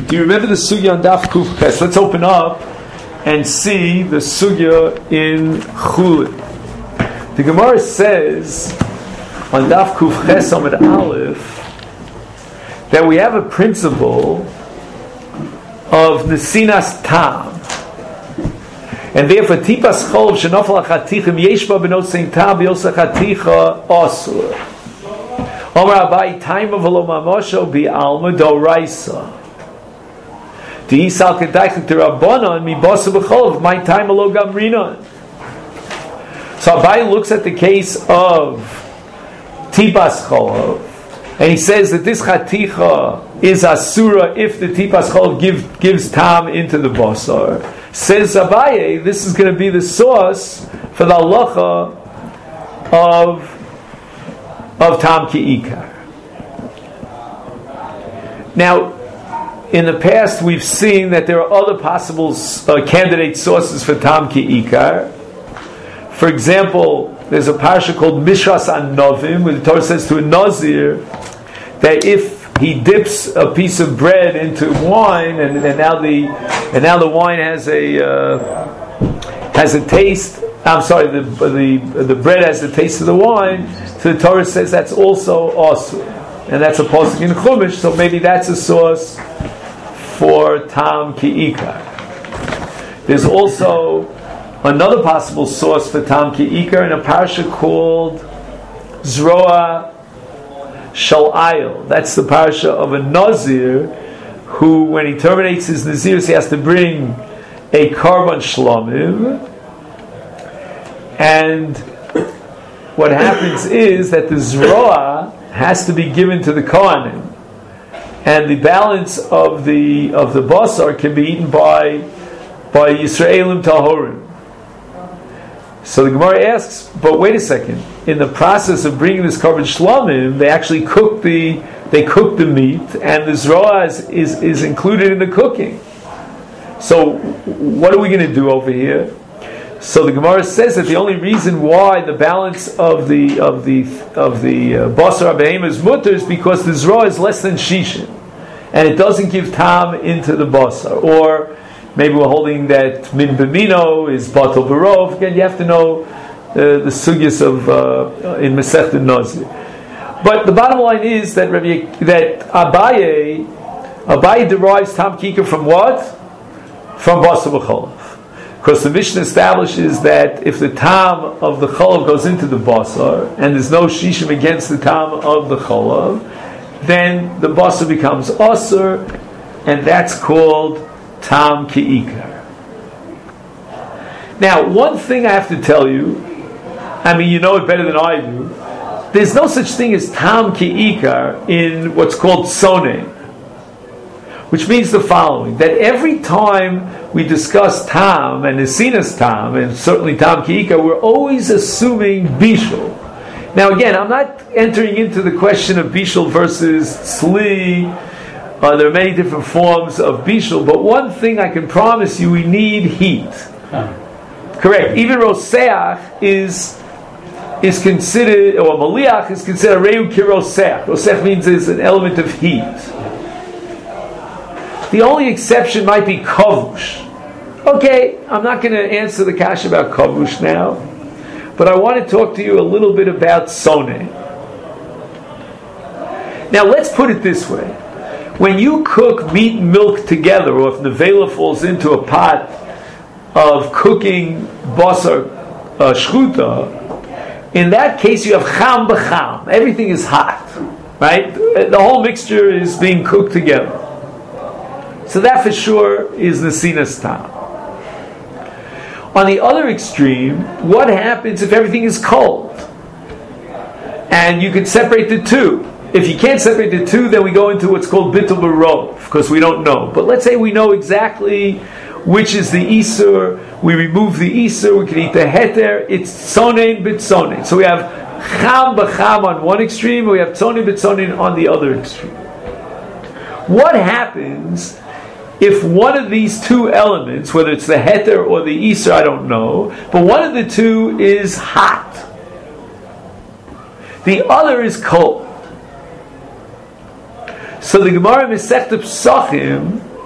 Do you remember the sugya on Daf Kuf Ches? Let's open up and see the sugya in Chulin. The Gemara says on Daf Kuf Ches Amud Aleph that we have a principle of Nesinas Tam, and therefore Tipas Cholov Shenofal Achatichim Yeshba Benosein Tam B'Yosa Chaticha Osur. Omar Abai Time of Aloma Mosho Bi Alma Doraisa. Diisal Kedaichik Rabbanon Mi Bosa B'Cholov My Time Alo Gamrinon. So Abai looks at the case of Tipas Cholov, and he says that this Chaticha is Asura if the Tipas Cholov gives Tam into the Basar. Says Abaye, this is going to be the source for the halacha of Tam Ki'ikar. Now, in the past we've seen that there are other possible candidate sources for Tam Ki'ikar. For example, there's a parasha called Mishras An-Novim, where the Torah says to a Nazir that if he dips a piece of bread into wine, and now the wine has a taste. I'm sorry, the bread has the taste of the wine. So the Torah says that's also asur, and that's a pasuk in Chumash. So maybe that's a source for Tam Ki'ikar. There's also another possible source for Tam Ki'ikar in a parasha called Zroa Shal'ayil. That's the parasha of a Nazir who, when he terminates his Nazirus, he has to bring a Karban Shlomim. And what happens is that the Zroa has to be given to the Kohanim, and the balance of the Basar can be eaten by Yisraelim Tahorim. So the Gemara asks, but wait a second. In the process of bringing this Karban Shlomim, they actually cook the meat, and the Zroa is included in the cooking. So what are we going to do over here? So the Gemara says that the only reason why the balance of the Basar Abeim is mutter is because the Zroa is less than Shishin, and it doesn't give Tam into the Basar. Or maybe we're holding that Min B'mino is Batal Barov. Again, you have to know the sugyas of in Masechet Nazir. But the bottom line is that Abaye derives Tam Ki'ikar from what? From Basar B'Cholov. Because the Mishnah establishes that if the Tam of the Cholov goes into the Basar, and there's no Shishim against the Tam of the Cholov, then the Basar becomes Asur, and that's called Tam Ki'ikar. Now, one thing I have to tell you, I mean, you know it better than I do, there's no such thing as Tam Ki'ikar in what's called Soneh, which means the following, that every time we discuss Tam and Nesinas Tam, and certainly Tam Ki'ikar, we're always assuming Bishul. Now again, I'm not entering into the question of Bishul versus Tzli. There are many different forms of Bishul, but one thing I can promise you, we need heat. Correct. Even Roseach is considered, or Maliach is considered Reu Ki Roseach. Roseach means there's an element of heat. The only exception might be kavush. Okay, I'm not going to answer the kasha about kavush now, but I want to talk to you a little bit about soneh. Now let's put it this way. When you cook meat and milk together, or if nevela falls into a pot of cooking basar shchuta, in that case you have cham b'cham. Everything is hot, right? The whole mixture is being cooked together. So that for sure is Nesinas Tam. On the other extreme, what happens if everything is cold? And you can separate the two. If you can't separate the two, then we go into what's called Bittul Barov, because we don't know. But let's say we know exactly which is the Isur. We remove the Isur, we can eat the Heter. It's Tzonein B'Tzonein. So we have Cham B'Cham on one extreme, we have Tzonein B'Tzonein on the other extreme. What happens if one of these two elements, whether it's the Heter or the Isur, I don't know, but one of the two is hot, the other is cold. So the Gemara Masechta Pesachim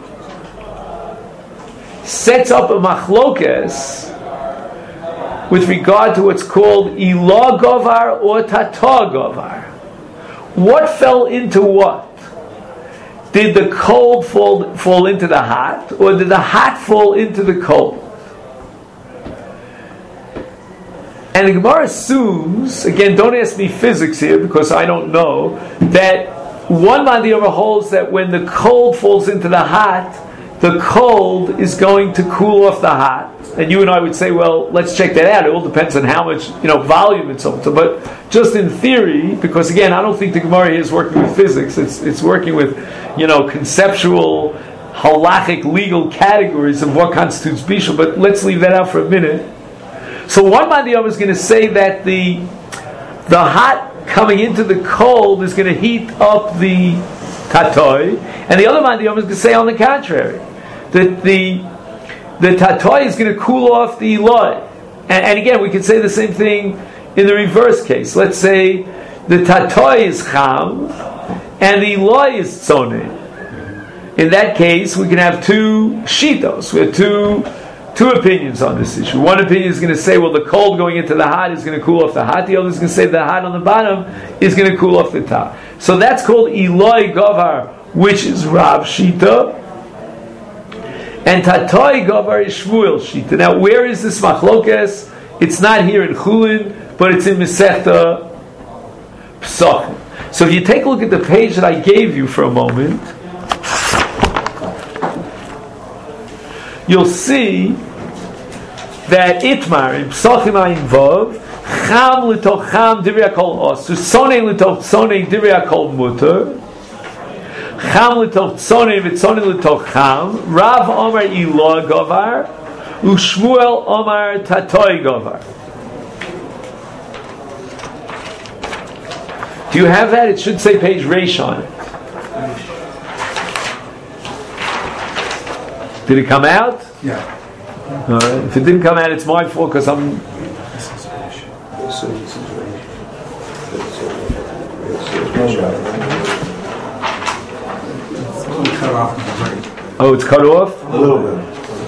sets up a machlokes with regard to what's called ilah govar or tata govar. What fell into what? Did the cold fall into the hot, or did the hot fall into the cold? And the Gemara assumes, again, don't ask me physics here because I don't know, that one Madiyama holds that when the cold falls into the hot, the cold is going to cool off the hot. And you and I would say, well, let's check that out. It all depends on how much volume it's up to. But just in theory, because again, I don't think the Gemara here is working with physics. It's working with conceptual, halachic, legal categories of what constitutes bishul. But let's leave that out for a minute. So one Madiyam is going to say that the hot coming into the cold is going to heat up the tatoi, and the other Madiyam is going to say on the contrary, that the tatoi is going to cool off the eloi. And again, we can say the same thing in the reverse case. Let's say the tatoi is cham and the eloi is tzoneh. In that case, we can have two shitos. We have two opinions on this issue. One opinion is going to say, well, the cold going into the hot is going to cool off the hot. The other is going to say the hot on the bottom is going to cool off the top. So that's called Eloi Govar, which is Rav Shita. And Tatoi Govar is Shmuel Shita. Now, where is this machlokes? It's not here in Chulin, but it's in Masechta Pesachim. So if you take a look at the page that I gave you for a moment, you'll see that Itmar in Pesachim Ayin Vav, Cham l'toch Cham divrei hakol osur, Tzonei l'toch Tzonei divrei hakol muter, Cham l'toch Tzonei v'Tzonei l'toch Cham, Rav Omar Ilah Govar, u'Shmuel Omar Tatoi Govar. Do you have that? It should say page Reish on it. Did it come out? Yeah. If it didn't come out, it's my fault because I'm. Oh, it's cut off? A little bit.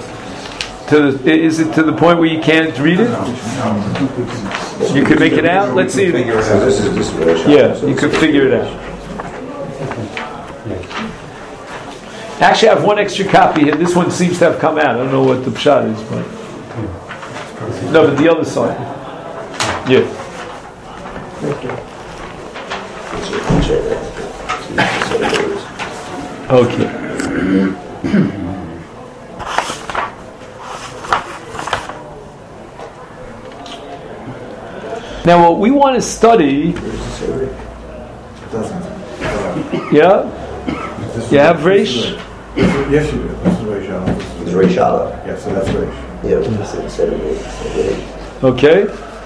Is it to the point where you can't read it? You can make it out? Let's see. Yeah, you could figure it out. Actually, I have one extra copy here. This one seems to have come out. I don't know what the pshat is, but no, but the other side. Yeah. Okay. Now, what we want to study. Yeah. You have Reish? Yes, you do. This is Reish Aleph. It's Reish Aleph. Yeah, so that's Reish. Yeah, we just said it. Okay.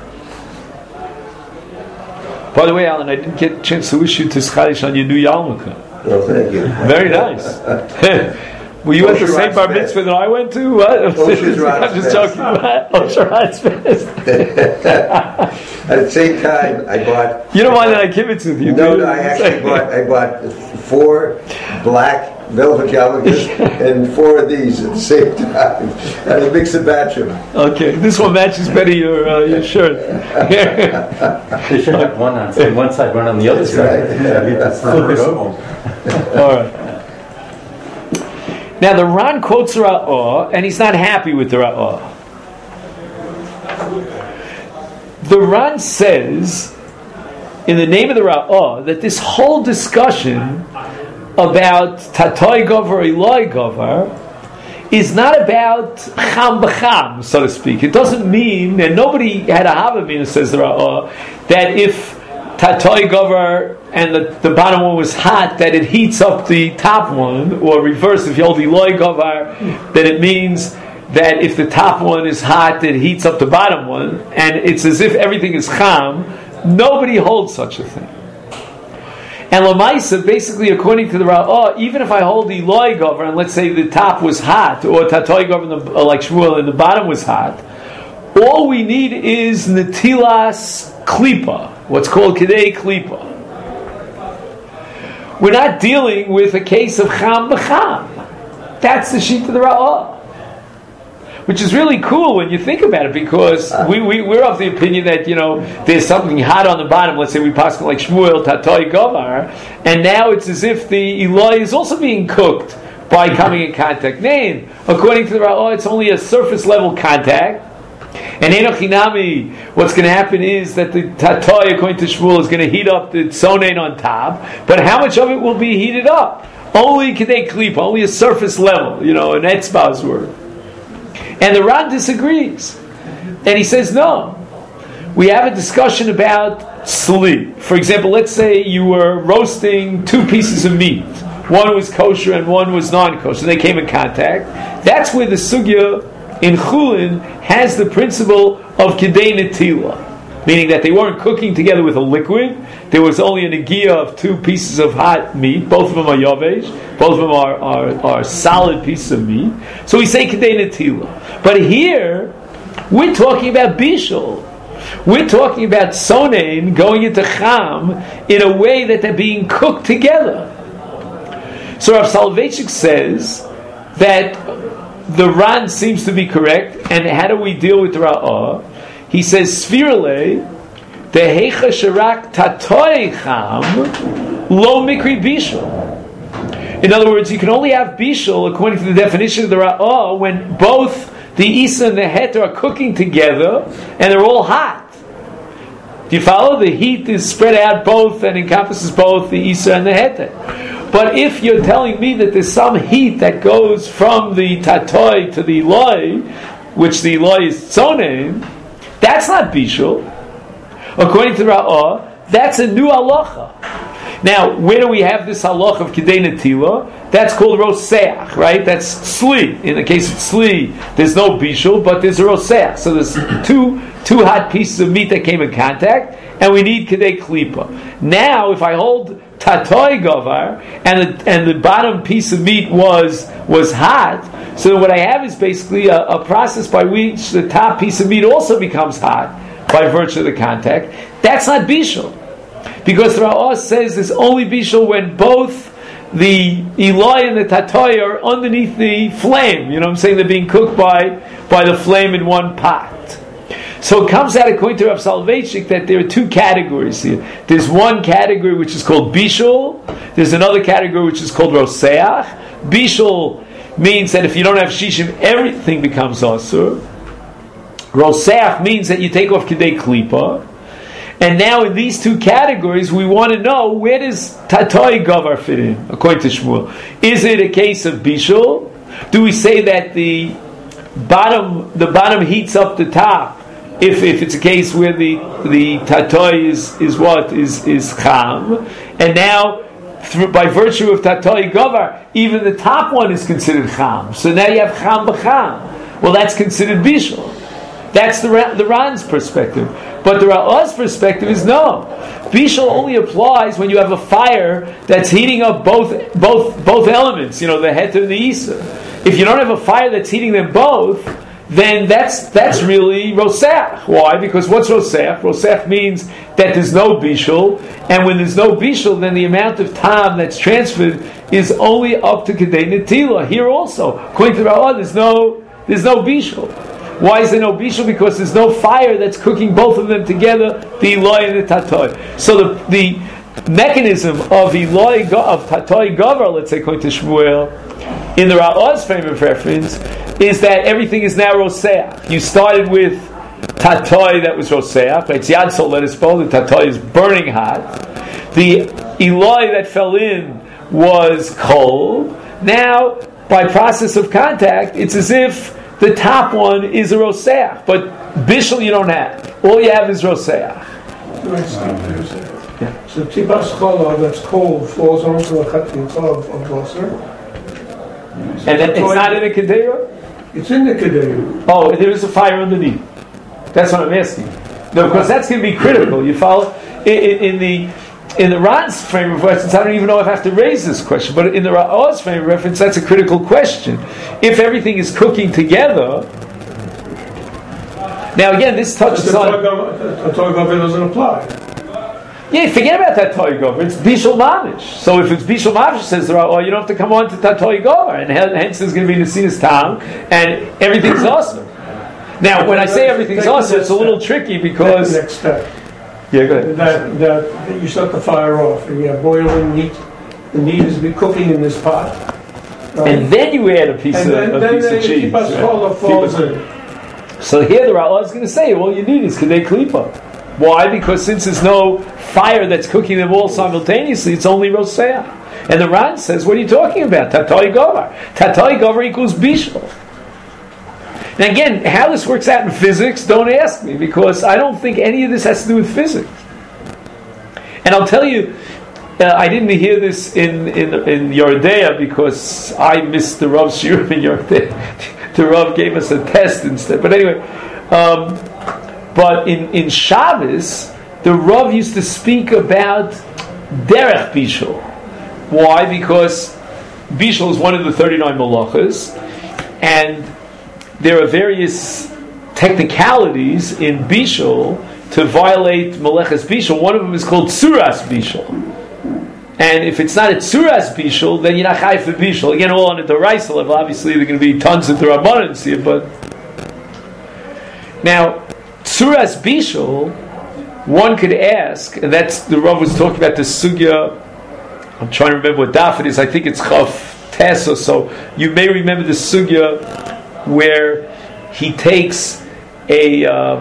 By the way, Alan, I didn't get a chance to wish you to Schadish on your new yarmulke. No, thank you. Very nice. Were you at the same bar mitzvah that I went to? What? I'm just joking. Osherat's Fest. At the same time, I bought. You don't mind that I give it to you? No, I actually bought 4 black velvet yarmulkes and 4 of these at the same time, and I mix and match them. Okay, this one matches better your shirt. They should have one on one side, one on the other side. Right. Flip it over. All right. Now the Ran quotes the Ra'ah, and he's not happy with the Ra'ah. The Ran says, in the name of the Ra'ah, that this whole discussion about Tatoi Govar, Eloi Govar, is not about Cham B'Cham, so to speak. It doesn't mean, and nobody had a Havamina, says the Ra'ah, that if Tatoi Govar and the bottom one was hot, that it heats up the top one, or reverse, if you hold Eloi Govar, then it means that if the top one is hot, it heats up the bottom one, and it's as if everything is Cham. Nobody holds such a thing. And Lamaisa, basically, according to the Ra'ah, even if I hold Eloi Govar, and let's say the top was hot, or Tatoi Govar, like Shmuel, and the bottom was hot, all we need is Netilas Klipa, what's called Kedei Klipa. We're not dealing with a case of Cham B'Cham. That's the sheet of the Ra'ah. which is really cool when you think about it, because we're of the opinion that, there's something hot on the bottom. Let's say we pass like Shmuel, Tatoi Govar, and now it's as if the Eloi is also being cooked by coming in contact. Nain, according to the Ra'ah, it's only a surface level contact. And Enochinami, what's going to happen is that the Tatoi, according to Shmuel, is going to heat up the Tzonein on top, but how much of it will be heated up? Only Kedei Klipa, only a surface level, an Etzbah's word. And the Ran disagrees. And he says, no. We have a discussion about Sli. For example, let's say you were roasting 2 pieces of meat. One was kosher and one was non-kosher. They came in contact. That's where the Sugya in Chulin has the principle of Kedei Netila. Meaning that they weren't cooking together with a liquid. There was only a negiah of 2 pieces of hot meat. Both of them are yavesh. Both of them are solid pieces of meat. So we say Kedei Netila. But here, we're talking about Bishul. We're talking about Sonein going into Cham in a way that they're being cooked together. So Rav Soloveitchik says that the Ran seems to be correct, and how do we deal with the Ra'ah? He says, Sfirle, the Heicha Sharak Tatoi Cham, Lo Mikri Bishul. In other words, you can only have Bishul, according to the definition of the Ra'ah, when both the Isa and the Het are cooking together, and they're all hot. Do you follow? The heat is spread out both and encompasses both the Isa and the Het. But if you're telling me that there's some heat that goes from the Tatoi to the Eloi, which the Eloi is Tzonein, that's not Bishul. According to Ra'ah, that's a new halacha. Now, where do we have this halacha of Kedei Netila? That's called Roseach, right? That's Sli. In the case of Sli, there's no Bishul, but there's a Roseach. So there's two hot pieces of meat that came in contact, and we need Kedei Klipa. Now, if I hold Tatoi Govar, and the bottom piece of meat was hot, so what I have is basically a process by which the top piece of meat also becomes hot by virtue of the contact. That's not Bishul. Because the Ra'ah says there's only Bishul when both the Eloi and the Tatoi are underneath the flame. You know what I'm saying? They're being cooked by the flame in one pot. So it comes out, according to Rav Soloveitchik, that there are 2 categories here. There's one category which is called Bishul. There's another category which is called Roseach. Bishul means that if you don't have Shishim, everything becomes Asur. Roseach means that you take off Kedei Klipa. And now in these 2 categories, we want to know, where does Tatoi Govar fit in, according to Shmuel? Is it a case of Bishul? Do we say that the bottom heats up the top, if it's a case where the Tatoi is Cham, and now by virtue of Tatoi Govar, even the top one is considered Cham. So now you have Cham b'Cham. Well, that's considered Bishul. That's the Ran's perspective. But the Ra'ah's perspective is no. Bishul only applies when you have a fire that's heating up both elements, the Het and the Isa. If you don't have a fire that's heating them both, then that's really Roseach. Why? Because what's Roseach? Roseach means that there's no Bishul, and when there's no Bishul, then the amount of time that's transferred is only up to Kedei Netila. Here also, according to Ra'ah, there's no Bishul. Why is there no Bishul? Because there's no fire that's cooking both of them together, the Eloi and the Tatoi. So the mechanism of Tatoi Govar, let's say, according to Shmuel, in the Ra'ah's frame of reference, is that everything is now Roseach. You started with Tatoi that was Roseach, right? Yad Sol, let us know, the Tatoi is burning hot. The Eloi that fell in was cold. Now, by process of contact, it's as if the top one is a Roseach, but Bishul you don't have. All you have is Roseach. So Tipas Chala that's cold falls onto a Chatinta of Basar. And then it's not in the Kedera? It's in the Kedera. Oh, there is a fire underneath. That's what I'm asking. No, because that's going to be critical. You follow? In the Ran's frame of reference, I don't even know if I have to raise this question, but in the Ra'ah's frame of reference, that's a critical question. If everything is cooking together, now again, this touches on. Tatoi Govar doesn't apply. Yeah, forget about that Tatoy Gover. It's Bishul Mamish. So if it's Bishul Mamish, says the Rava, you don't have to come on to Tatoy Gover, and hence there's going to be Nesinas Tam, and everything's awesome. Now, when I say everything's awesome, it's a little tricky because. Next step. Yeah, go ahead. That you start the fire off, and you have boiling meat. The meat is be cooking in this pot. Right? And then you add a piece and of cheese. Keep us falls in. So here the Ra'ah is going to say, all you need is Kedei Klipa. Why? Because since there's no fire that's cooking them all simultaneously, it's only Roseah. And the Ran says, what are you talking about? Tatoi Govar. Tatoi Govar equals Bishul. Now again, how this works out in physics, don't ask me, because I don't think any of this has to do with physics. And I'll tell you, I didn't hear this in Yordea because I missed the Rav Shirim in Yordea. The Rav gave us a test instead. But anyway, but in Shabbos, the Rav used to speak about Derech Bishul. Why? Because Bishul is one of the 39 Malachas, and there are various technicalities in Bishul to violate Meleches Bishul. One of them is called Tzuras Bishul. And if it's not a Tzuras Bishul, then you're not Chai for Bishul. Again, all on a Doraisa level. Obviously, there are going to be tons of Rabbanan here, but now, Tzuras Bishul, one could ask, and that's, the Rav was talking about the Sugya, I'm trying to remember what daf it is, I think it's Chaf Tes or so. You may remember the Sugya where he takes a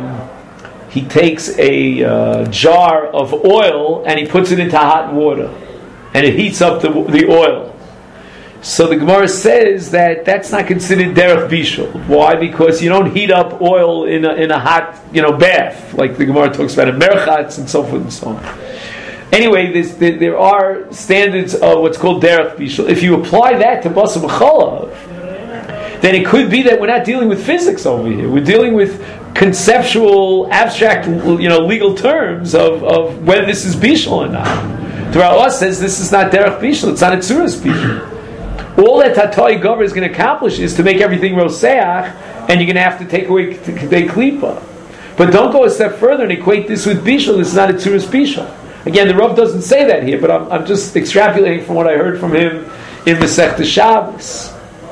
jar of oil and he puts it into hot water and it heats up the oil. So the Gemara says that that's not considered derech bishul. Why? Because you don't heat up oil in a hot bath like the Gemara talks about in merchatz and so forth and so on. Anyway, there are standards of what's called derech bishul. If you apply that to basar b'chalav, then it could be that we're not dealing with physics over here. We're dealing with conceptual, abstract, legal terms of whether this is bishul or not. The Ra'ah says this is not derech bishul; it's not a tzuras bishul. All that Tatoi Gover is going to accomplish is to make everything roseach, and you're going to have to take away Kedei Klipa. But don't go a step further and equate this with bishul. This is not a tzuras bishul. Again, the Rav doesn't say that here, but I'm just extrapolating from what I heard from him in Masechta Shabbos.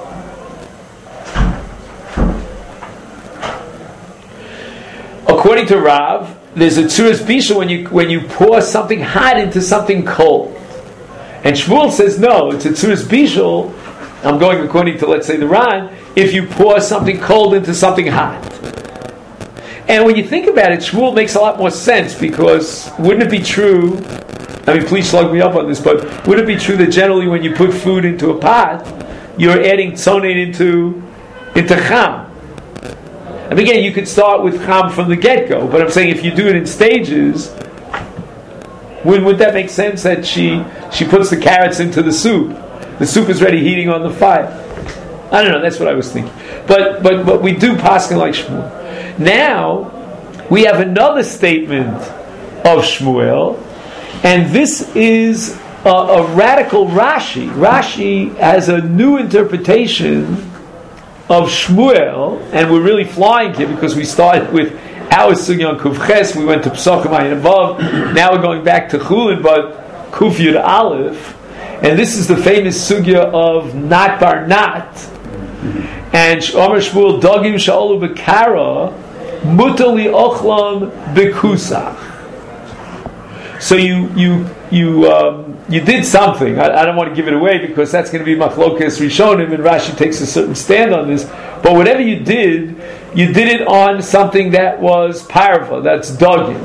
According to Rav, there's a tzuras bishul when you pour something hot into something cold. And Shmuel says no, it's a tzuras bishul. I'm going according to, let's say, the Ran, if you pour something cold into something hot. And when you think about it, Shmuel makes a lot more sense, because wouldn't it be true, please slug me up on this, but wouldn't it be true that generally when you put food into a pot, you're adding tzonin into cham? And again, you could start with cham from the get-go, but I'm saying if you do it in stages, would that make sense that she puts the carrots into the soup? The soup is ready heating on the fire. I don't know, that's what I was thinking. But we do paskin like Shmuel. Now, we have another statement of Shmuel, and this is a radical Rashi. Rashi has a new interpretation of Shmuel, and we're really flying here because we started with our sugya on Kuf Ches, we went to Pesachim Ayin above, now we're going back to Chulin, but Kuf Yud Aleph, and this is the famous sugya of Nat Bar Nat, and Omer Shmuel Dagim Sha'olu B'Kara Mutali Ochlam B'Kusach. So you did something. I don't want to give it away because that's going to be Machlokas Rishonim, and Rashi takes a certain stand on this. But whatever you did it on something that was parva, that's dagim.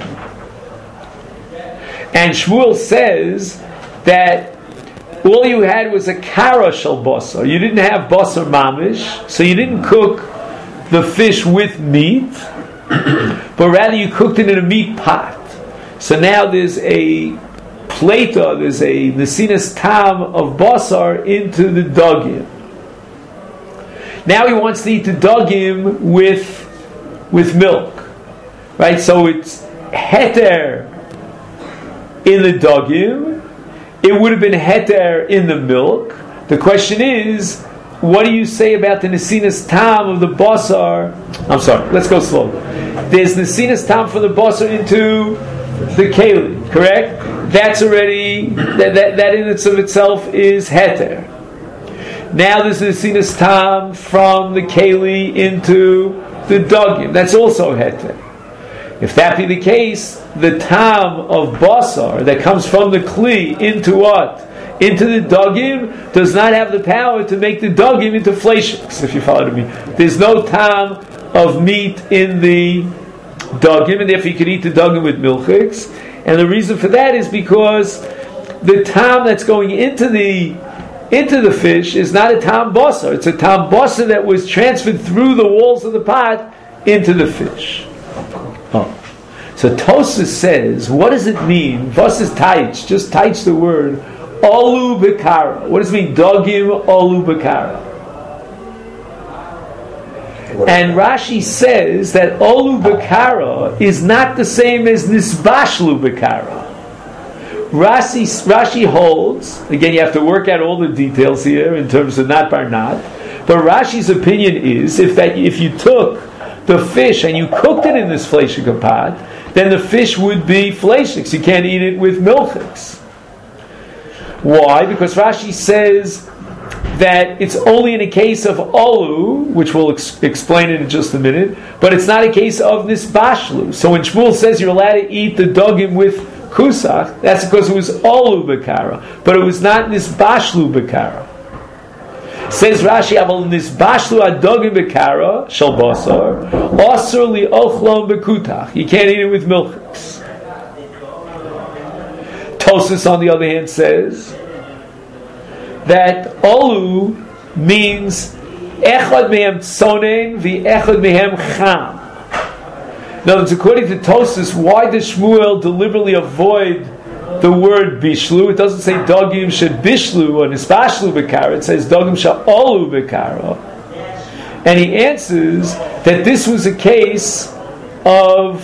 And Shmuel says that all you had was a kara shel basar. You didn't have basar mamish, so you didn't cook the fish with meat, but rather you cooked it in a meat pot. So now there's a plata, there's a nesinas tam of basar into the dagim. Now he wants to eat the dagim with milk, right? So it's heter in the dagim. It would have been heter in the milk. The question is, what do you say about the nesinas tam of the basar? I'm sorry, let's go slow. There's nesinas tam for the basar into the keli, correct? That's already, that in of itself is heter. Now there's the sinus tam from the keli into the dogim. That's also heter. If that be the case, the tam of basar that comes from the kli into what? Into the dogim does not have the power to make the dogim into fleishiks, if you follow me. There's no tam of meat in the dogim, and therefore you can eat the dogim with milchiks. And the reason for that is because the tam that's going into the fish is not a tam basar. It's a tam basar that was transferred through the walls of the pot into the fish. Oh. So Tosfos says, what does it mean? Vos is taich, just taich the word, olu bekara. What does it mean, dogim olu bekara? And Rashi says that olu bekara is not the same as nisbashlu bekara. Rashi holds, again you have to work out all the details here in terms of not bar not, but Rashi's opinion is if you took the fish and you cooked it in this fleishik pot, then the fish would be fleishiks. You can't eat it with milchiks. Why? Because Rashi says that it's only in a case of olu, which we'll explain it in just a minute, but it's not a case of nisbashlu. So when Shmuel says you're allowed to eat the dogim with kusach, that's because it was olu bekara, but it was not nisbashlu bekara. Says Rashi, "Aval nisbashlu adogim bekara shel basar, asur li ochlom bekutach." You can't eat it with milchiks. Tosfos, on the other hand, says that olu means echad mehem tzonen v'echad mehem cham. In other words, according to Tosfos, why does Shmuel deliberately avoid the word bishlu? It doesn't say dogim shed bishlu or nisbashlu bekara. It says dogim shal olu bekara. And he answers that this was a case of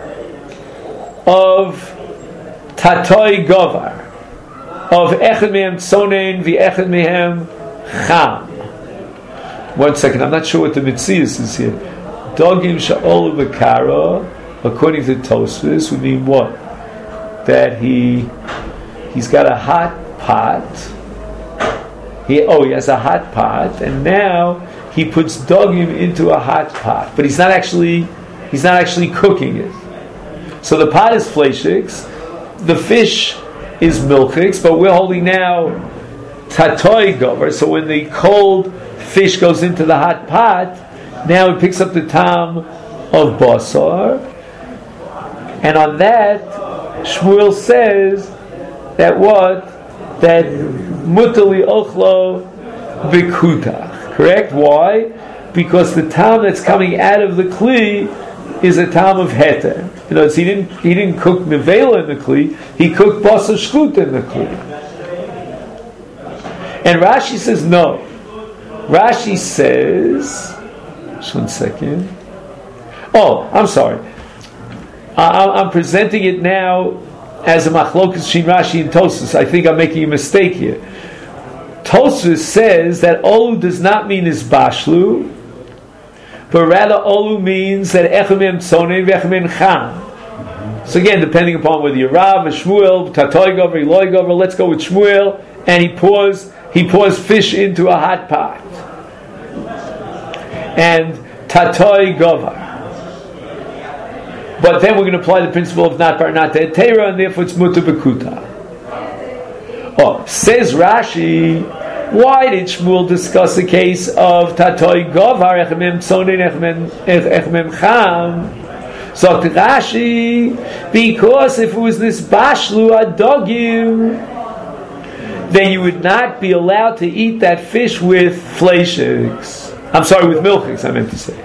tatoi govar, of echad mehem tzonen v'echad mehem cham. 1 second, I'm not sure what the mitzias is here. Dogim sha'ol bekara, according to Tosfos, would mean what? That he's got a hot pot. He has a hot pot, and now he puts dogim into a hot pot, but he's not actually cooking it. So the pot is fleishiks, the fish is milchiks, but we're holding now tatoi gover. So when the cold fish goes into the hot pot, now it picks up the tam of basar, and on that Shmuel says that that mutali ochlo bikuta. Correct? Why? Because the tam that's coming out of the kli is a tam of heter. You know, he didn't cook nevela in the kli. He cooked basar shchut in the kli. And Rashi says no. Rashi says, just 1 second. Oh, I'm sorry. I'm presenting it now as a machlokas shin Rashi and Tosfos. I think I'm making a mistake here. Tosfos says that olu does not mean isbashlu, but rather olu means that echad mehem tzonen v'echad mehem cham. So again, depending upon whether you're Rav or Shmuel, tatoi gover, eloi gover, let's go with Shmuel, and he pours fish into a hot pot. And tatoi gover. But then we're going to apply the principle of not bar not te'etera, and therefore it's mutar bekuta. Oh, says Rashi, why did Shmuel discuss the case of tatoi govar echemem tzonin echemem cham? So Rashi, because if it was this bashlu adogim, then you would not be allowed to eat that fish with fleishiks. I'm sorry, with milchiks, I meant to say.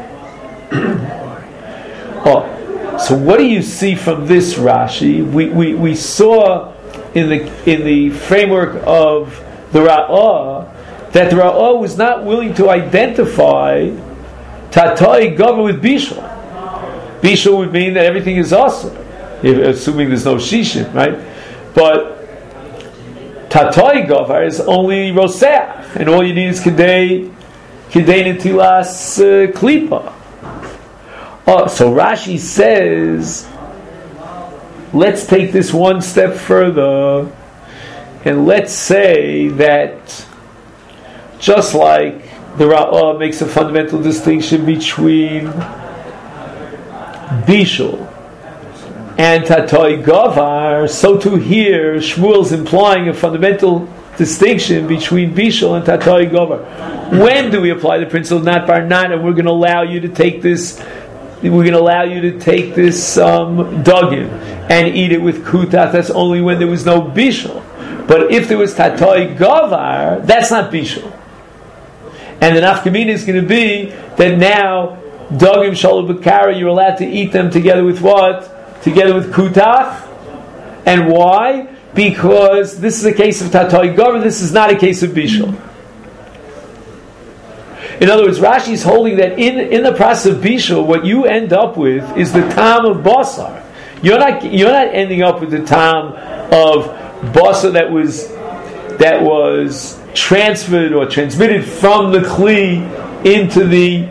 Oh. So what do you see from this Rashi? We saw in the framework of the Ra'ah that the Ra'ah was not willing to identify tatoi gover with bishul. Bishul would mean that everything is awesome, assuming there's no shishim, right? But tatoi gover is only roseach, and all you need is kidei netilas klipa. Oh, so Rashi says let's take this one step further, and let's say that just like the Ra'ah makes a fundamental distinction between Bishul and Tatoi Gavar, so too here Shmuel's implying a fundamental distinction between Bishul and Tatoi Gavar. When do we apply the principle of not bar not, and we're going to allow you to take this dugim and eat it with kutat? That's only when there was no Bishul. But if there was Tatoi Gavar, that's not Bishul. And the nafkamina is going to be that now dogim shalom b'kara, you're allowed to eat them together with what? Together with kutach. And why? Because this is a case of tatoi gavar. This is not a case of bishul. In other words, Rashi is holding that in the process of bishul, what you end up with is the tam of basar. You're not ending up with the tam of basar that was transferred or transmitted from the kli into the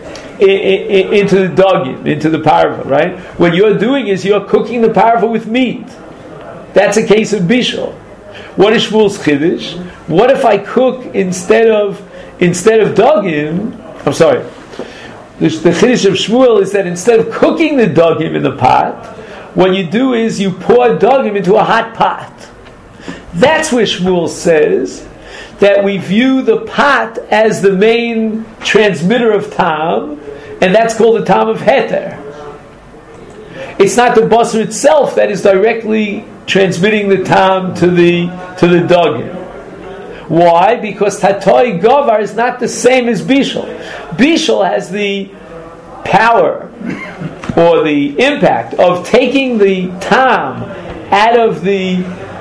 dugim, into the parva, right? What you're doing is you're cooking the parva with meat. That's a case of bishul. What is Shmuel's chiddush? What if I cook instead of dugim? I'm sorry. The chiddush of Shmuel is that instead of cooking the dugim in the pot, what you do is you pour dugim into a hot pot. That's where Shmuel says that we view the pot as the main transmitter of tam, and that's called the tam of heter. It's not the basar itself that is directly transmitting the tam to the dugim. Why? Because tatoi gavar is not the same as bishul. Bishul has the power or the impact of taking the tam out of the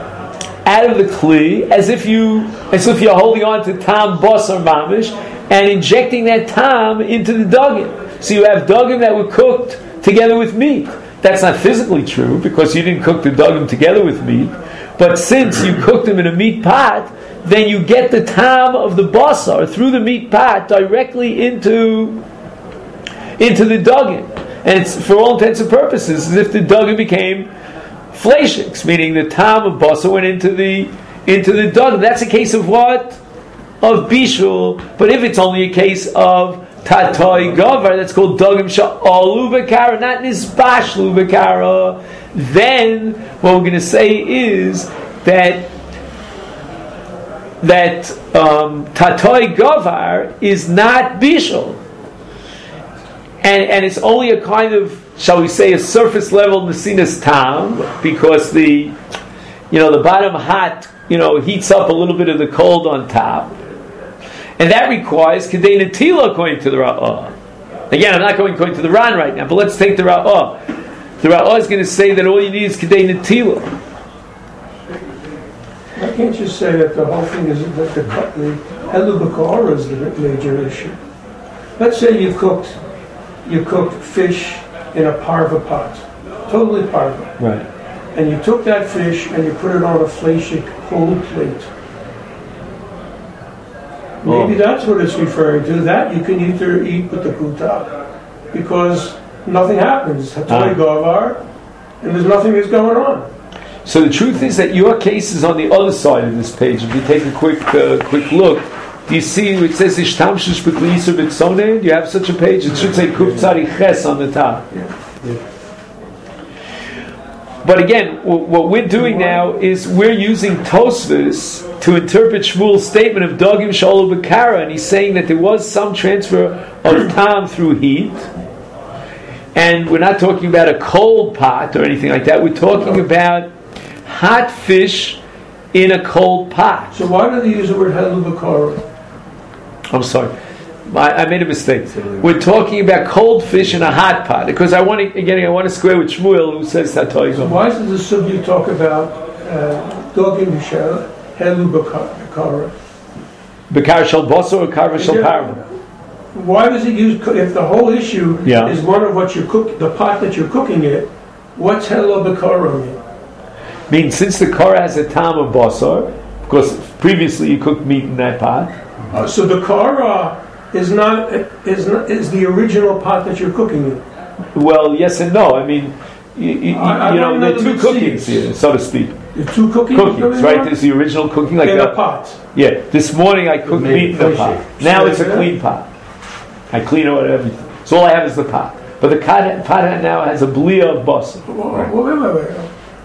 kli, as if you're holding on to tam basar mamish and injecting that tam into the dugim. So you have dugim that were cooked together with meat. That's not physically true because you didn't cook the dugim together with meat. But since you cooked them in a meat pot, then you get the tam of the basar through the meat pot directly into the dugim, and it's for all intents and purposes as if the dugim became fleishiks, meaning the tam of basar went into the dugim. That's a case of what? Of bishul. But if it's only a case of tatoi gavar, that's called dugim sha'alu b'kara, not nisbashlu b'kara, then what we're going to say is that tatoi gavar is not bishul, and it's only a kind of, shall we say, a surface level nesinas tam, because the bottom hot heats up a little bit of the cold on top, and that requires kedei netila according to the Ra'ah. Again, I'm not going according to the Ran right now, but let's take the Ra'ah. The Ra'ah is going to say that all you need is kedei netila. Why can't you say that the whole thing is that the helu b'ka'ara is the major issue? Let's say you cooked fish in a parva pot, totally parva. Right. And you took that fish and you put it on a fleishik whole plate. Maybe that's what it's referring to. That you can either eat with the kuta, because nothing happens. Hatoi gavar, and there's nothing that's going on. So the truth is that your case is on the other side of this page. If you take a quick look, do you see it says Ishtamshish b'kli yisur b'tzoneh? Do you have such a page? It should say Kuf Tzadi Ches on the top. Yeah. But again, what we're doing now is we're using Tosfos to interpret Shmuel's statement of Dogim Sha'alu b'kara, and he's saying that there was some transfer of tam through heat, and we're not talking about a cold pot or anything like that. We're talking about hot fish in a cold pot. So why do they use the word helu b'kara? I'm sorry, I made a mistake. We're talking about cold fish in a hot pot because I want to square with Shmuel, who says tatoi. So why does the subject talk about dogim shel helu b'kara? B'kara shel basar or karva shel parva? Why does it use? If the whole issue is one of what you cook, the pot that you're cooking it, what's helu b'kara mean? Means since the kara has a tam of basar, because previously you cooked meat in that pot. So the kara is the original pot that you're cooking in. Well, yes and no. I mean, don't there are know two the cookings seeds. here, so to speak. The two cookies Right? There's the original cooking, like in that. a pot. Yeah. This morning I cooked made meat in the fishy. pot. Now it's a Yeah. clean pot. I clean out everything. So all I have is the pot. But the pot now has a blia of basar. Wait.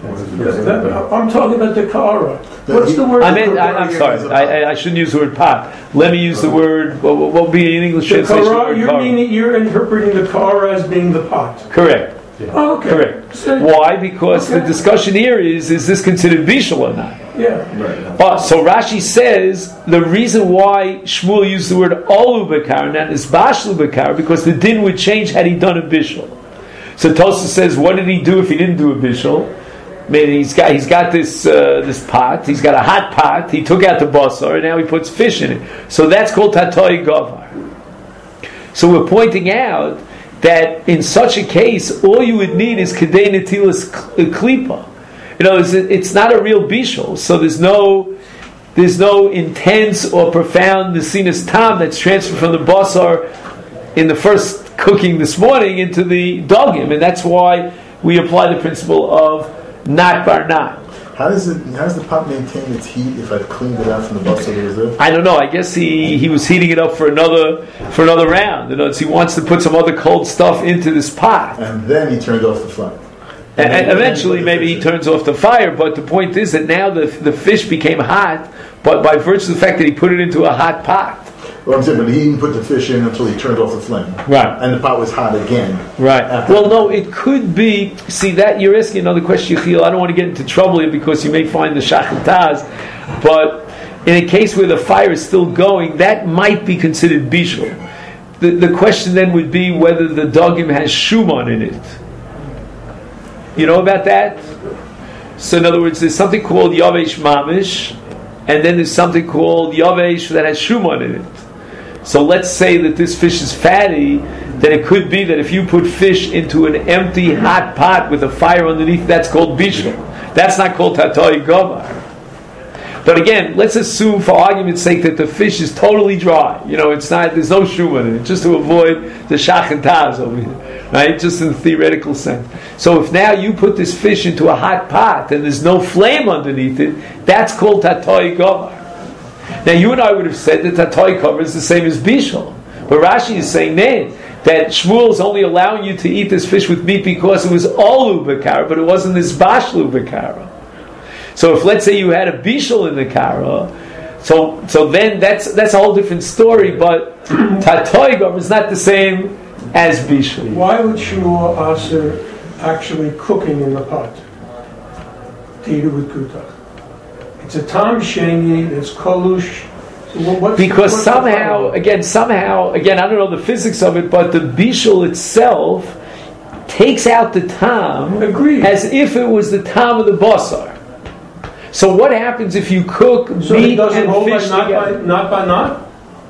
I'm talking about the kara. What's the word? I'm sorry. I shouldn't use the word pot. Let me use the word. What would be in English The translation? of the kara, word you're kara? you're interpreting the kara as being the pot. Correct. Oh, okay. Correct. So- Why? Because the Okay. discussion here is this considered bishul or not? Yeah. So Rashi says the reason why Shmuel used the word olu bekar, not isbashlu bekar, because the din would change had he done a bishul. So Tosfos says, what did he do if he didn't do a bishul? I mean, he's got this pot. He's got a hot pot. He took out the basar, and now he puts fish in it. So that's called tatoi gavar. So we're pointing out that in such a case, all you would need is kedei netilas klipa. You know, it's not a real bishul, so there's no intense or profound nesinas tam that's transferred from the basar in the first cooking this morning into the dogim, and that's why we apply the principle of not bar not. How does the pot maintain its heat if I've cleaned it out from the basar that was there? I don't know. I guess he was heating it up for another round. You know, he wants to put some other cold stuff into this pot. And then he turned off the flame. And eventually, maybe he turns off the fire. But the point is that now the fish became hot, but by virtue of the fact that he put it into a hot pot. Well, I'm saying, but he didn't put the fish in until he turned off the flame. Right. And the pot was hot again. Right. After Well, no, it could be. See, that you're asking another question, Yechiel. I don't want to get into trouble here because you may find the shachataz. But in a case where the fire is still going, that might be considered bishul. The question then would be whether the dogim has shuman in it. You know about that? So in other words, there's something called yavesh mamish, and then there's something called yavesh that has shuman in it. So let's say that this fish is fatty, then it could be that if you put fish into an empty hot pot with a fire underneath, that's called bishul. That's not called tatoi gavar. But again, let's assume for argument's sake that the fish is totally dry. You know, it's not, there's no shuman in it, just to avoid the shach and taz over here. Right? Just in the theoretical sense. So if now you put this fish into a hot pot and there's no flame underneath it, that's called tatoi gavar. Now you and I would have said that tatoi gavar is the same as bishul. But Rashi is saying, nay, that Shmuel is only allowing you to eat this fish with meat because it was olu bekara, but it wasn't this bashlu bekara. So if let's say you had a bishul in the kara, so then that's a whole different story. But tatoi gavar is not the same as bishul. Why would Shmuel answer actually cooking in the pot to eat it with kuta? It's a tam sheni, it's kolush. So Because somehow, again, I don't know the physics of it, but the bishul itself takes out the tam Agreed. as if it was the tam of the basar. So what happens if you cook So meat it doesn't and hold fish by together? not by not?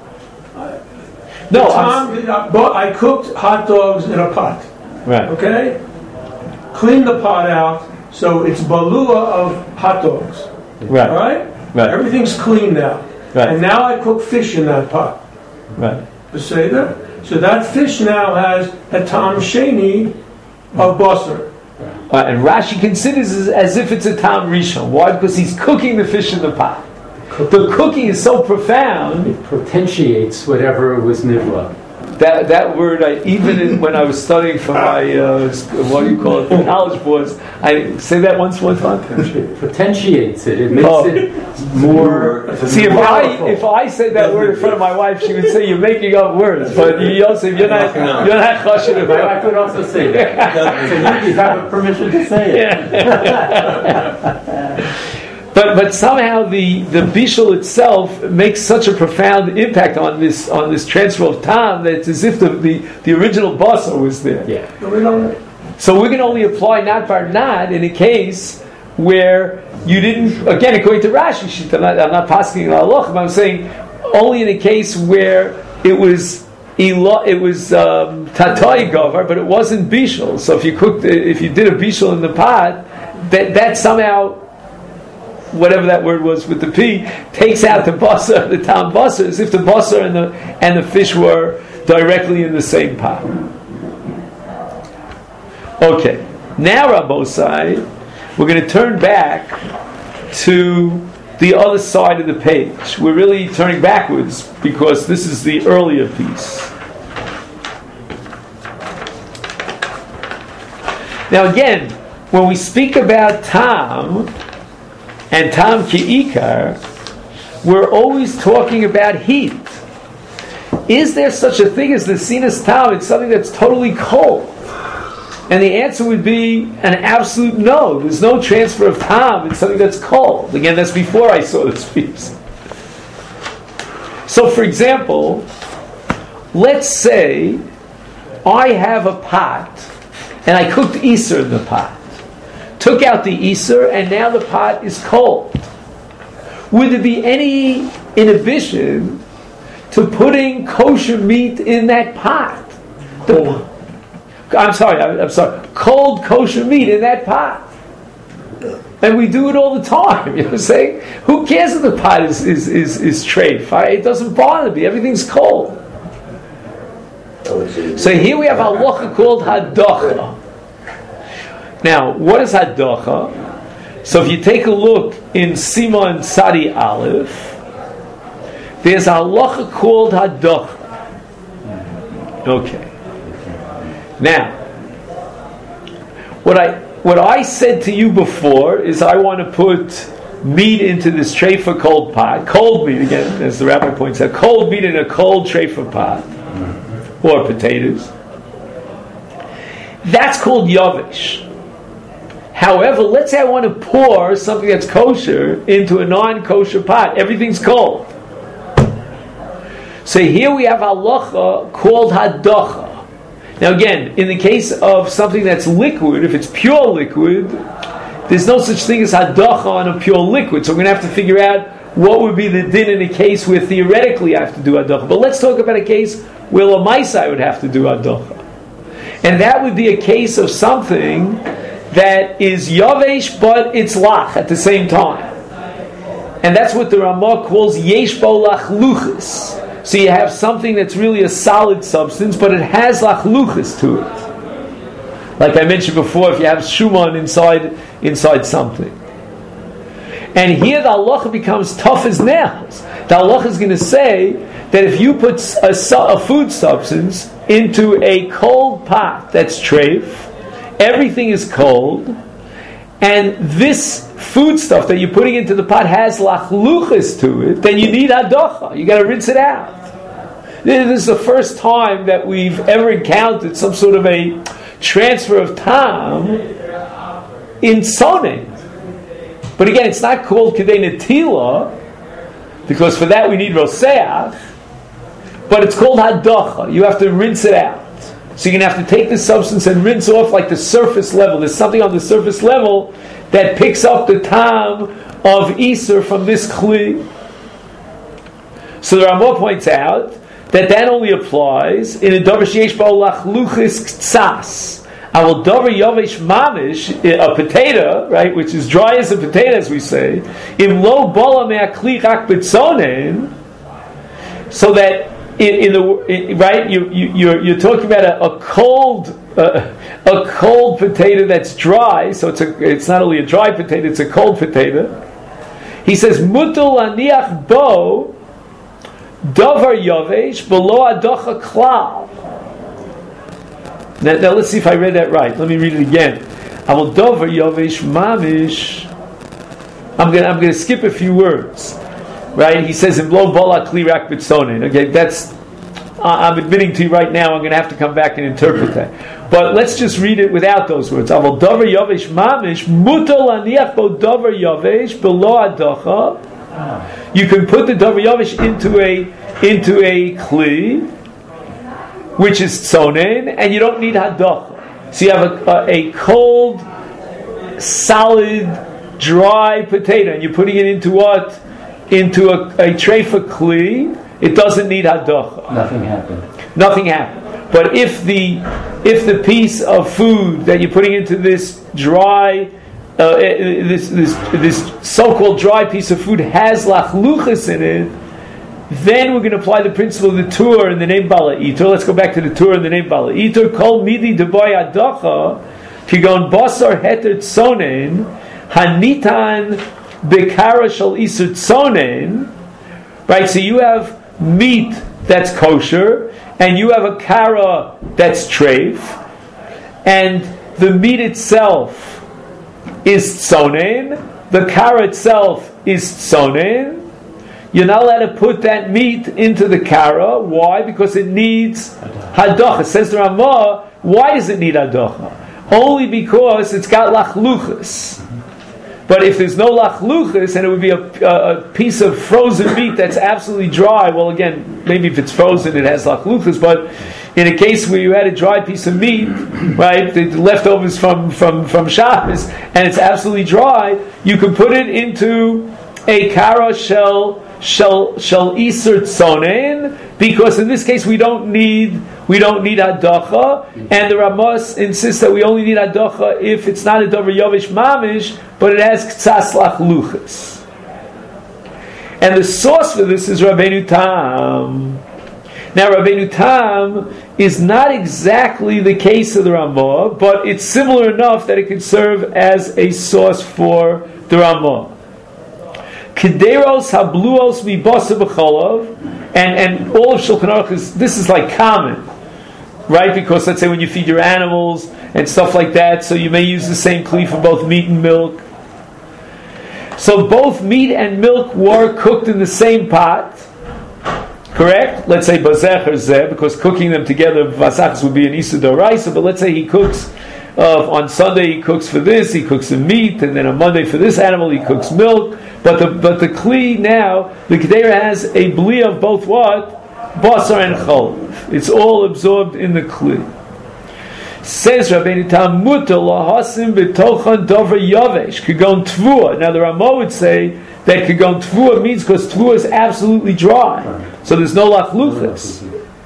No, But I cooked hot dogs in a pot. right. Okay? Clean the pot out so it's balua of hot dogs. Right. All right? Right. Everything's clean now. Right. And now I cook fish in that pot. Right. Beseder. So that fish now has a tam sheni of basar. And Rashi considers it as if it's a tam rishon. Why? Because he's cooking the fish in the pot. The cooking is so profound It potentiates whatever was nivla. that word. When I was studying for my what do you call it, the college boards, I say that once more time. It potentiates it. It makes it more. See, if I said that word in front of my wife, she would say you're making up words. But Yosef, you're not chashiv My wife would also say that. So you have a permission to say it. But somehow the bishul itself makes such a profound impact on this transfer of tam that it's as if the original basar was there. Yeah. So we're going to only apply not bar not in a case where you didn't. Again, according to Rashi, I'm not passing in halach, but I'm saying only in a case where it was tatoi gavar, but it wasn't bishul. So if you did a bishul in the pot, that somehow, whatever that word was with the P, takes out the basar, the tam basar, as if the basar and the fish were directly in the same pot. Okay. Now, Rabbosai, we're going to turn back to the other side of the page. We're really turning backwards because this is the earlier piece. Now again, when we speak about Tam and Tam Ki'ikar, we're always talking about heat. Is there such a thing as the sinus Tam? It's something that's totally cold. And the answer would be an absolute no. There's no transfer of Tam. It's something that's cold. Again, that's before I saw this piece. So for example, let's say I have a pot and I cooked Isser in the pot. Took out the Isser and now the pot is cold. Would there be any inhibition to putting kosher meat in that pot? I'm sorry. Cold kosher meat in that pot. And we do it all the time. You know what I'm saying? Who cares if the pot is treif? It doesn't bother me. Everything's cold. So here we have a halacha called hadacha. Now, what is hadacha? So if you take a look in Siman Sadi Aleph, there's a halacha called hadacha. Okay. Now, what I said to you before is I want to put meat into this treifa cold pot. Cold meat, again, as the rabbi points out, cold meat in a cold treifa pot. Or potatoes. That's called yavish. However, let's say I want to pour something that's kosher into a non-kosher pot. Everything's cold. So here we have halacha called hadacha. Now again, in the case of something that's liquid, if it's pure liquid, there's no such thing as hadacha on a pure liquid. So we're going to have to figure out what would be the din in a case where theoretically I have to do hadacha. But let's talk about a case where Lamaisa would have to do hadacha. And that would be a case of something that is yavesh, but it's lach at the same time. And that's what the Ramah calls yesh bo lachluchis. So you have something that's really a solid substance, but it has lachluchis to it. Like I mentioned before, if you have shuman inside something. And here the halacha becomes tough as nails. The halacha is going to say that if you put a food substance into a cold pot that's treif, everything is cold, and this food stuff that you're putting into the pot has lachluchis to it, then you need hadacha. You got to rinse it out. This is the first time that we've ever encountered some sort of a transfer of tam in sonin. But again, it's not called kedei netila, because for that we need roseach, but it's called hadacha. You have to rinse it out. So you're going to have to take the substance and rinse off like the surface level. There's something on the surface level that picks up the tam of Isser from this kli. So the Ramah points out that only applies in a davar sheyesh bo lachluchis ktsas. I will davar yavish mamish, a potato, right, which is dry as a potato, as we say. Im lo bala me'akli rak bitzonen, so that you're talking about a cold potato that's dry. So it's not only a dry potato; it's a cold potato. He says mutul aniach bo davar yavesh below adacha klal. Now let's see if I read that right. Let me read it again. I will davar yavesh mamish. I'm going to skip a few words. Right? He says in lo bala kli rak bitzonin. Okay, that's. I'm admitting to you right now. I'm going to have to come back and interpret that. But let's just read it without those words. I will davar yavesh mamish mutal aniach bo davar yavesh below adacha. You can put the davar yavesh into a kli, which is tzonen, and you don't need hadacha. So you have a cold, solid, dry potato, and you're putting it into what? Into a treifa kli. It doesn't need hadacha. Nothing happened. But if the piece of food that you're putting into this dry, this so-called dry piece of food has lachluchas in it, then we're going to apply the principle of the Tur in the name Bala Itur. Let's go back to the Tur in the name Bala Itur. Kol midi deboy adacha Kigon basar heter tzonen, hanitan bekara shel isur tzonen. Right, so you have meat that's kosher, and you have a kara that's treif, and the meat itself is tzonen, the kara itself is tzonen. You're not allowed to put that meat into the kara. Why? Because it needs hadocha. Says the Ramah, why does it need hadocha? Only because it's got lachluchas. But if there's no lachluchas, and it would be a piece of frozen meat that's absolutely dry, well, again, maybe if it's frozen, it has lachluchas, but in a case where you had a dry piece of meat, right, the leftovers from Shabbos, and it's absolutely dry, you can put it into a kara shel isur tzonen, because in this case we don't need hadacha, and the Ramos insists that we only need hadacha if it's not a davar yovish mamish, but it has ktsas lachluchas. And the source for this is Rabbeinu Tam. Now Rabbeinu Tam is not exactly the case of the Ramah, but it's similar enough that it can serve as a source for the Ramah. Kederos habluos mibasa b'cholov, and all of Shulchan Aruch this is like common, right? Because let's say when you feed your animals and stuff like that, so you may use the same kli for both meat and milk. So both meat and milk were cooked in the same pot, correct? Let's say bazech or zeh, because cooking them together vasachs would be an isur d'oraisa. But let's say he cooks on Sunday, he cooks for this, he cooks the meat, and then on Monday for this animal, he cooks milk. But the kli now, the kedera has a bli of both what? Basar and chol. It's all absorbed in the kli. Says Rabbeinu Tam, mutar lahasim b'tochan dover yavesh, kigon tvua. Now the Ramah would say that kigon tvua means because tvua is absolutely dry. So there's no lachluchas.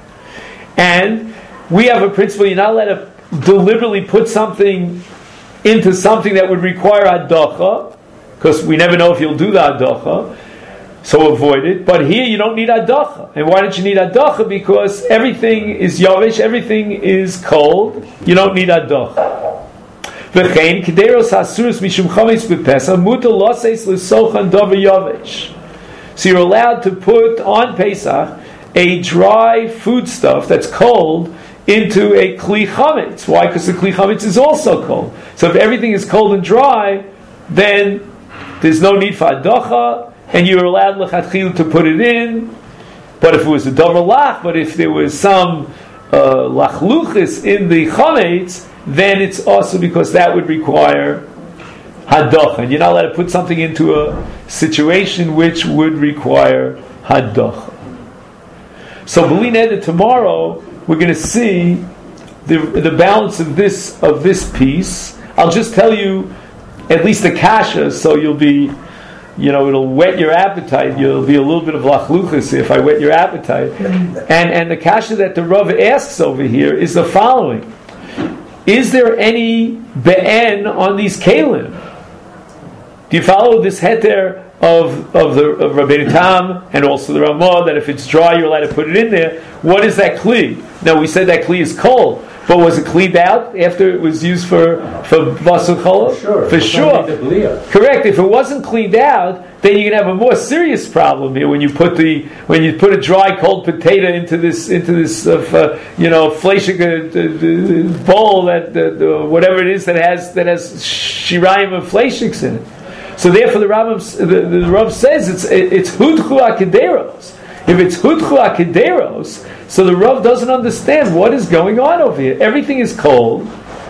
And we have a principle, you're not allowed to deliberately put something into something that would require hadacha, because we never know if you'll do the hadacha, so avoid it. But here you don't need hadacha. And why don't you need hadacha? Because everything is yavish, everything is cold. You don't need hadacha. V'chein kederos hasuros mishum chametz b'pesach mutar laseis l'sochan davar yavish. So you're allowed to put on Pesach a dry foodstuff that's cold into a kli chametz. Why? Because the kli chametz is also cold. So if everything is cold and dry, then there's no need for hadacha, and you're allowed lechatchil to put it in. But if it was a davar lach, but if there was some lachluchis in the chametz, then it's also because that would require hadacha, and you're not allowed to put something into a situation which would require hadacha. So b'li neder, tomorrow we're going to see the balance of this piece. I'll just tell you at least the kasha, so you'll be, it'll whet your appetite. You'll be a little bit of lachluchas if I whet your appetite. And the kasha that the Rav asks over here is the following: is there any be'en on these kalim? Do you follow this heter of Rabbeinu Tam and also the Ramah that if it's dry you're allowed to put it in there? What is that kli? Now we said that kli is cold, but was it cleaned out after it was used for basar cholov? Sure. For sure. Correct. If it wasn't cleaned out, then you can have a more serious problem here when you put a dry cold potato into this fleshig bowl that whatever it is that has shirayim of fleshigs in it. So therefore, the Rav says it's hudchu akederos. If it's hudchu akederos, so the Rav doesn't understand what is going on over here. Everything is cold.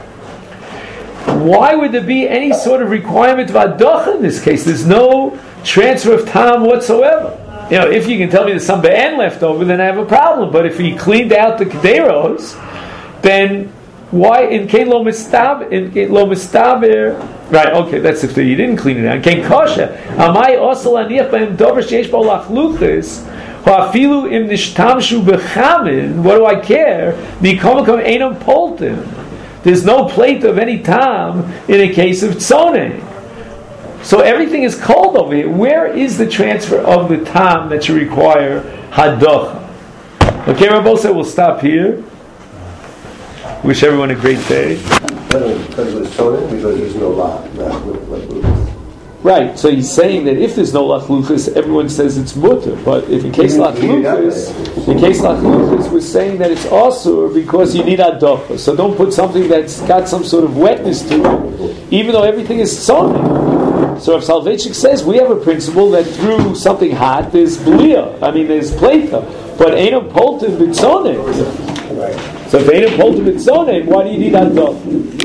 Why would there be any sort of requirement of hadacha in this case? There's no transfer of time whatsoever. If you can tell me there's some be'en left over, then I have a problem. But if he cleaned out the kederos, then why in kein lo mistaber? Right? Okay, that's if you didn't clean it out. Kein kosher. Amai also laniach b'hem dover sheish bo lachluchis. Ha'afilu im nishtamshu b'chamin. What do I care? Mikomakom einam poltim. There's no plate of any tam in a case of tzoneh. So everything is cold over here. Where is the transfer of the tam that you require hadacha? Okay, Rabbi said we'll stop here. Wish everyone a great day. Because it was thrown in, because there's no lock. Right, so he's saying that if there's no lachluchas, everyone says it's mutter. But if in case lachluchas, we're saying that it's asur because you need adocha. So don't put something that's got some sort of wetness to it, even though everything is tzoneh. So if Soloveitchik says we have a principle that through something hot there's blia, there's plata, but ain't polten b'tzoneh. So if ain't polten b'tzoneh, why do you need adocha?